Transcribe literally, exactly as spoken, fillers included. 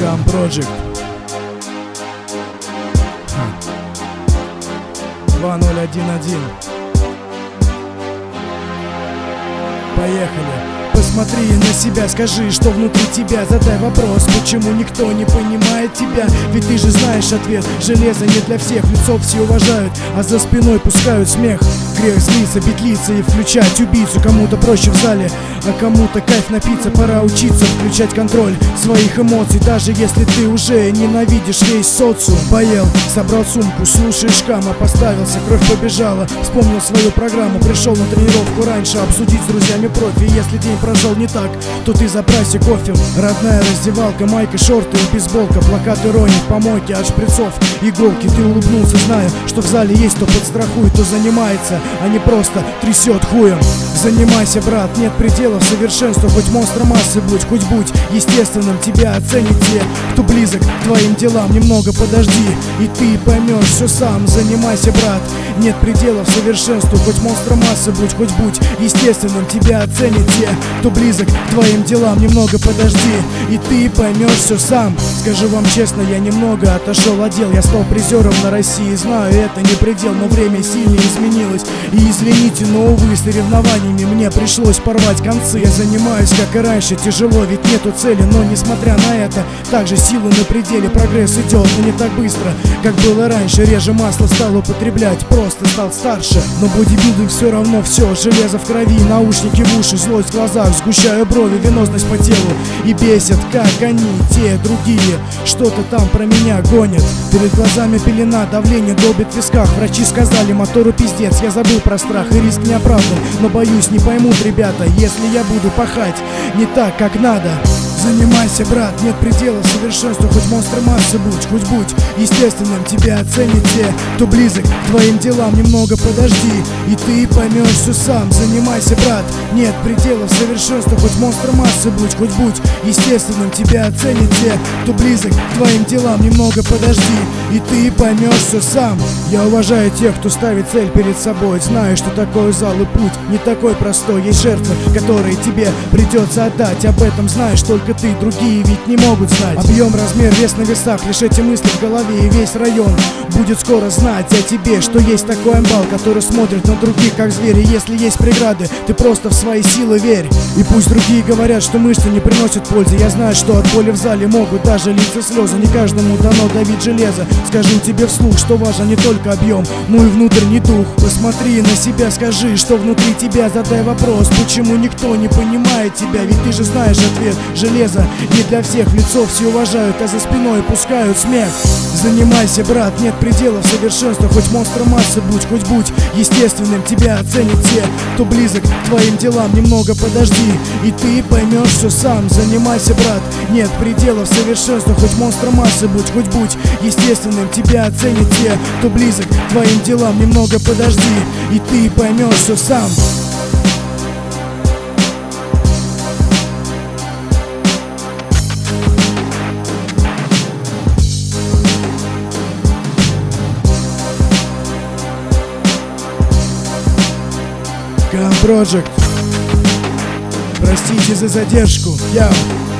Cam Project. два ноль один один. Поехали. Посмотри на себя, скажи, что внутри тебя. Задай вопрос, почему никто не понимает тебя. Ведь ты же знаешь ответ. Железо не для всех, лицо все уважают, а за спиной пускают смех. Грех злиться, бетлиться и включать убийцу. Кому-то проще в зале, а кому-то кайф напиться. Пора учиться включать контроль своих эмоций, даже если ты уже ненавидишь весь социум. Поел, собрал сумку, слушаешь Кама, поставился, кровь побежала. Вспомнил свою программу, пришел на тренировку раньше, обсудить с друзьями профи. Если день прошел не так, то ты заправься кофе. Родная раздевалка, майка, шорты и бейсболка, плакат иронии, помойки от шприцов, иголки. Ты улыбнулся, зная, что в зале есть кто подстрахует, кто занимается, а не просто трясет хуем. Занимайся, брат, нет пределов совершенству. Хоть монстр массы будь, хоть будь естественным. Тебя оценят те, кто близок к твоим делам. Немного подожди, и ты поймешь все сам. Занимайся, брат, нет пределов совершенству. Хоть монстр массы будь, хоть будь естественным. Тебя оценят те, кто близок к твоим делам. Немного подожди, и ты поймешь все сам. Скажу вам честно, я немного отошел от дел. Я стал призером на России, знаю, это не предел, но время сильно изменилось. И извините, но увы, соревнованиями мне пришлось порвать концы. Я занимаюсь, как и раньше, тяжело, ведь нету цели. Но несмотря на это, также силы на пределе. Прогресс идет, но не так быстро, как было раньше. Реже масло стал употреблять, просто стал старше. Но бодибилдинг все равно все, железо в крови, наушники в уши, злость в глазах, сгущаю брови, венозность по телу. И бесит, как они, те другие, что-то там про меня гонят. Перед глазами пелена, давление долбит в висках. Врачи сказали, мотору пиздец, я забыл про страх и риск не оправдан. Но боюсь, не поймут ребята, если я буду пахать не так, как надо. Занимайся, брат, нет пределов совершенству. Хоть монстр массы будь, хоть будь естественным. Тебя оценят те, кто близок к твоим делам. Немного подожди, и ты поймешь все сам. Занимайся, брат, нет пределов совершенству. Хоть монстр массы будь, хоть будь естественным. Тебя оценят те, кто близок к твоим делам. Немного подожди, и ты поймешь все сам. Я уважаю тех, кто ставит цель перед собой. Знаю, что такое зал и путь не такой простой. Есть жертвы, которые тебе придется отдать. Об этом знаешь только ты, другие ведь не могут знать. Объем, размер, вес на весах, лишь эти мысли в голове. И весь район будет скоро знать о тебе, что есть такой амбал, который смотрит на других как звери. Если есть преграды, ты просто в свои силы верь. И пусть другие говорят, что мышцы не приносят пользы, я знаю, что от боли в зале могут даже литься слезы. Не каждому дано давить железо. Скажу тебе вслух, что важен не только объем, но и внутренний дух. Посмотри на себя, скажи, что внутри тебя. Задай вопрос, почему никто не понимает тебя. Ведь ты же знаешь ответ. Железо не для всех, лицо все уважают, а за спиной пускают смех. Занимайся, брат, нет пределов совершенства. Хоть монстр массы будь, хоть будь естественным. Тебя оценят те, кто близок к твоим делам. Немного подожди, и ты поймешь все сам. Занимайся, брат, нет пределов совершенства. Хоть монстр массы будь, хоть будь естественным. Тебя оценят те, кто близок к твоим делам. Немного подожди, и ты поймешь все сам. Cam Project. Простите за задержку. Я